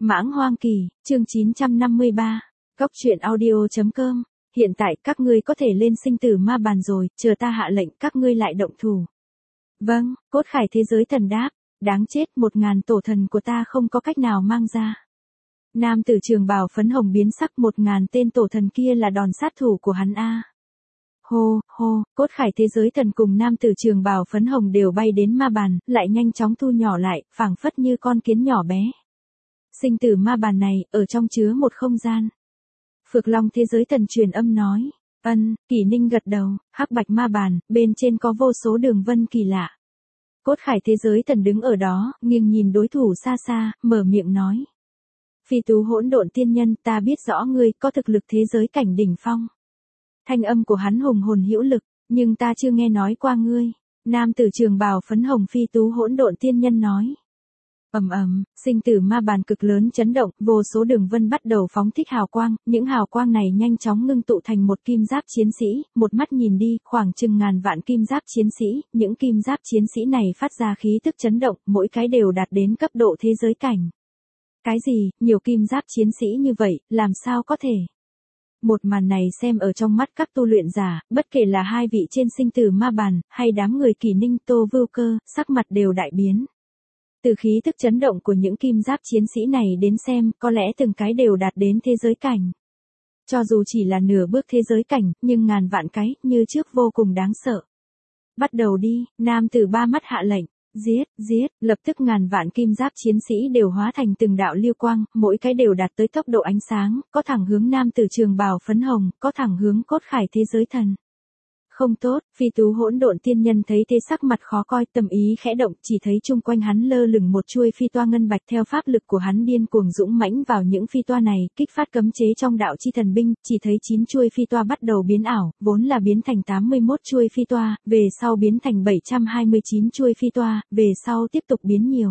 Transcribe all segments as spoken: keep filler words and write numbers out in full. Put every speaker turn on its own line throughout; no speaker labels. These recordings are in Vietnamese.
Mãng Hoang Kỳ, chương chín trăm năm mươi ba. Cốc truyện audio.com. Hiện tại các ngươi có thể lên sinh tử ma bàn rồi, chờ ta hạ lệnh các ngươi lại động thủ. Vâng, Cốt Khải thế giới thần đáp. Đáng chết, một ngàn tổ thần của ta không có cách nào mang ra. Nam tử trường bào phấn hồng biến sắc, một ngàn tên tổ thần kia là đòn sát thủ của hắn a. Hô, hô, Cốt Khải thế giới thần cùng nam tử trường bào phấn hồng đều bay đến ma bàn, lại nhanh chóng thu nhỏ lại, phảng phất như con kiến nhỏ bé. Sinh tử ma bàn này, ở trong chứa một không gian. Phược Long thế giới thần truyền âm nói. Ân, Kỷ Ninh gật đầu, hắc bạch ma bàn, bên trên có vô số đường vân kỳ lạ. Cốt Khải thế giới thần đứng ở đó, nghiêng nhìn đối thủ xa xa, mở miệng nói. Phi tú hỗn độn tiên nhân, ta biết rõ ngươi có thực lực thế giới cảnh đỉnh phong. Thanh âm của hắn hùng hồn hữu lực, nhưng ta chưa nghe nói qua ngươi. Nam tử trường bào phấn hồng phi tú hỗn độn tiên nhân nói. Ầm ầm, sinh tử ma bàn cực lớn chấn động, vô số đường vân bắt đầu phóng thích hào quang, những hào quang này nhanh chóng ngưng tụ thành một kim giáp chiến sĩ, một mắt nhìn đi, khoảng chừng ngàn vạn kim giáp chiến sĩ, những kim giáp chiến sĩ này phát ra khí tức chấn động, mỗi cái đều đạt đến cấp độ thế giới cảnh. Cái gì, nhiều kim giáp chiến sĩ như vậy, làm sao có thể? Một màn này xem ở trong mắt các tu luyện giả, bất kể là hai vị trên sinh tử ma bàn, hay đám người Kỷ Ninh Tô Vưu Cơ, sắc mặt đều đại biến. Từ khí tức chấn động của những kim giáp chiến sĩ này đến xem, có lẽ từng cái đều đạt đến thế giới cảnh. Cho dù chỉ là nửa bước thế giới cảnh, nhưng ngàn vạn cái, như trước vô cùng đáng sợ. Bắt đầu đi, nam tử ba mắt hạ lệnh. Giết, giết, lập tức ngàn vạn kim giáp chiến sĩ đều hóa thành từng đạo lưu quang, mỗi cái đều đạt tới tốc độ ánh sáng, có thẳng hướng nam tử trường bào phấn hồng, có thẳng hướng Cốt Khải thế giới thần. Không tốt, phi tú hỗn độn tiên nhân thấy thế sắc mặt khó coi, tâm ý khẽ động, chỉ thấy chung quanh hắn lơ lửng một chuôi phi toa ngân bạch, theo pháp lực của hắn điên cuồng dũng mãnh vào những phi toa này, kích phát cấm chế trong đạo chi thần binh, chỉ thấy chín chuôi phi toa bắt đầu biến ảo, vốn là biến thành tám mươi mốt chuôi phi toa, về sau biến thành bảy trăm hai mươi chín chuôi phi toa, về sau tiếp tục biến nhiều.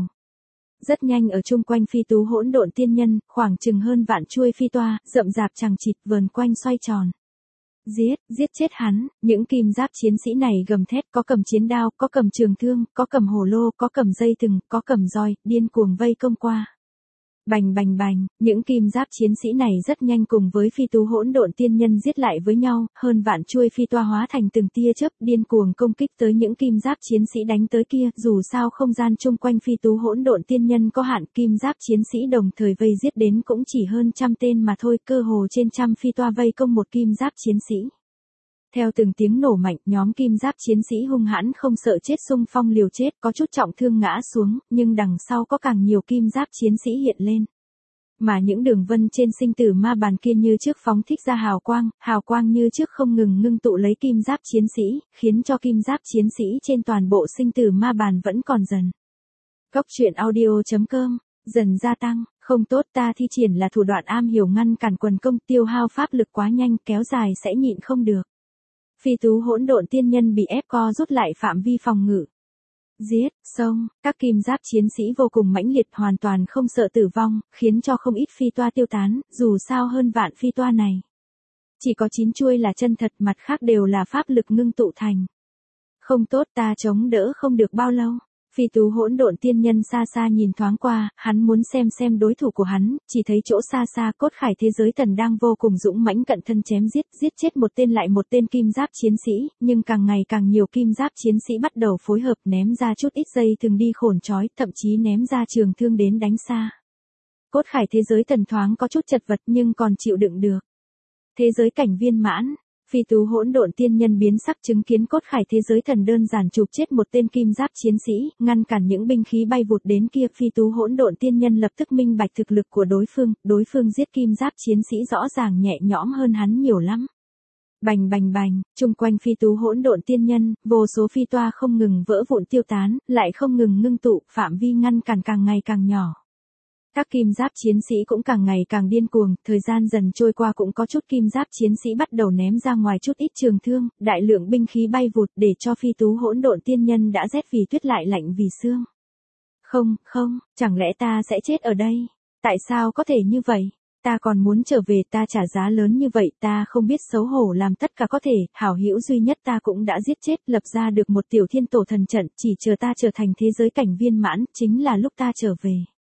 Rất nhanh ở chung quanh phi tú hỗn độn tiên nhân, khoảng chừng hơn vạn chuôi phi toa, rậm rạp chằng chịt vờn quanh xoay tròn. Giết, giết chết hắn, những kim giáp chiến sĩ này gầm thét, có cầm chiến đao, có cầm trường thương, có cầm hồ lô, có cầm dây thừng, có cầm roi, điên cuồng vây công qua. Bành bành bành, những kim giáp chiến sĩ này rất nhanh cùng với phi tú hỗn độn tiên nhân giết lại với nhau, hơn vạn chuôi phi toa hóa thành từng tia chớp, điên cuồng công kích tới những kim giáp chiến sĩ đánh tới kia, dù sao không gian chung quanh phi tú hỗn độn tiên nhân có hạn, kim giáp chiến sĩ đồng thời vây giết đến cũng chỉ hơn trăm tên mà thôi, cơ hồ trên trăm phi toa vây công một kim giáp chiến sĩ. Theo từng tiếng nổ mạnh, nhóm kim giáp chiến sĩ hung hãn không sợ chết xung phong liều chết, có chút trọng thương ngã xuống, nhưng đằng sau có càng nhiều kim giáp chiến sĩ hiện lên. Mà những đường vân trên sinh tử ma bàn kia như trước phóng thích ra hào quang, hào quang như trước không ngừng ngưng tụ lấy kim giáp chiến sĩ, khiến cho kim giáp chiến sĩ trên toàn bộ sinh tử ma bàn vẫn còn dần. Cốc truyện audio.com, dần gia tăng, không tốt, ta thi triển là thủ đoạn am hiểu ngăn cản quần công, tiêu hao pháp lực quá nhanh, kéo dài sẽ nhịn không được. Phi tú hỗn độn tiên nhân bị ép co rút lại phạm vi phòng ngự. Giết, xông, các kim giáp chiến sĩ vô cùng mãnh liệt, hoàn toàn không sợ tử vong, khiến cho không ít phi toa tiêu tán, dù sao hơn vạn phi toa này. Chỉ có chín chuôi là chân thật, mặt khác đều là pháp lực ngưng tụ thành. Không tốt, ta chống đỡ không được bao lâu. Phi tú hỗn độn tiên nhân xa xa nhìn thoáng qua, hắn muốn xem xem đối thủ của hắn, chỉ thấy chỗ xa xa Cốt Khải thế giới thần đang vô cùng dũng mãnh cận thân chém giết, giết chết một tên lại một tên kim giáp chiến sĩ, nhưng càng ngày càng nhiều kim giáp chiến sĩ bắt đầu phối hợp ném ra chút ít dây thường đi khổn trói, thậm chí ném ra trường thương đến đánh xa. Cốt Khải thế giới thần thoáng có chút chật vật nhưng còn chịu đựng được. Thế giới cảnh viên mãn. Phi tú hỗn độn tiên nhân biến sắc chứng kiến Cốt Khải thế giới thần đơn giản chụp chết một tên kim giáp chiến sĩ, ngăn cản những binh khí bay vụt đến kia. Phi tú hỗn độn tiên nhân lập tức minh bạch thực lực của đối phương, đối phương giết kim giáp chiến sĩ rõ ràng nhẹ nhõm hơn hắn nhiều lắm. Bành bành bành, chung quanh phi tú hỗn độn tiên nhân, vô số phi toa không ngừng vỡ vụn tiêu tán, lại không ngừng ngưng tụ, phạm vi ngăn cản càng ngày càng nhỏ. Các kim giáp chiến sĩ cũng càng ngày càng điên cuồng, thời gian dần trôi qua cũng có chút kim giáp chiến sĩ bắt đầu ném ra ngoài chút ít trường thương, đại lượng binh khí bay vụt để cho phi tú hỗn độn tiên nhân đã rét vì tuyết lại lạnh vì xương. Không, không, chẳng lẽ ta sẽ chết ở đây? Tại sao có thể như vậy? Ta còn muốn trở về, ta trả giá lớn như vậy, ta không biết xấu hổ làm tất cả có thể, hảo hữu duy nhất ta cũng đã giết chết, lập ra được một tiểu thiên tổ thần trận, chỉ chờ ta trở thành thế giới cảnh viên mãn, chính là lúc ta trở về.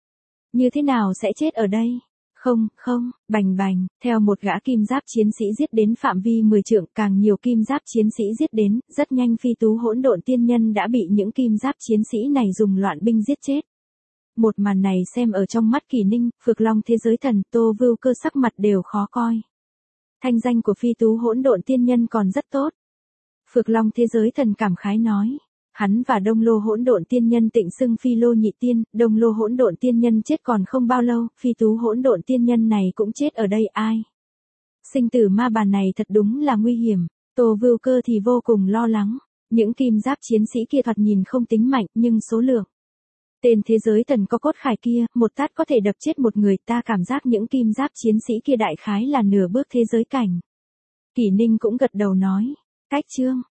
Như thế nào sẽ chết ở đây? Không, không, bành bành, theo một gã kim giáp chiến sĩ giết đến phạm vi mười trượng, càng nhiều kim giáp chiến sĩ giết đến, rất nhanh phi tú hỗn độn tiên nhân đã bị những kim giáp chiến sĩ này dùng loạn binh giết chết. Một màn này xem ở trong mắt Kỷ Ninh, Phược Long thế giới thần, Tô Vưu Cơ sắc mặt đều khó coi. Thanh danh của phi tú hỗn độn tiên nhân còn rất tốt. Phược Long thế giới thần cảm khái nói. Hắn và Đông Lô hỗn độn tiên nhân tịnh xưng phi lô nhị tiên, Đông Lô hỗn độn tiên nhân chết còn không bao lâu, phi tú hỗn độn tiên nhân này cũng chết ở đây ai. Sinh tử ma bàn này thật đúng là nguy hiểm, Tô Vưu Cơ thì vô cùng lo lắng, những kim giáp chiến sĩ kia thoạt nhìn không tính mạnh nhưng số lượng. Tên thế giới thần có cốt khải kia, một tát có thể đập chết một người, ta cảm giác những kim giáp chiến sĩ kia đại khái là nửa bước thế giới cảnh. Kỷ Ninh cũng gật đầu nói, cách chương.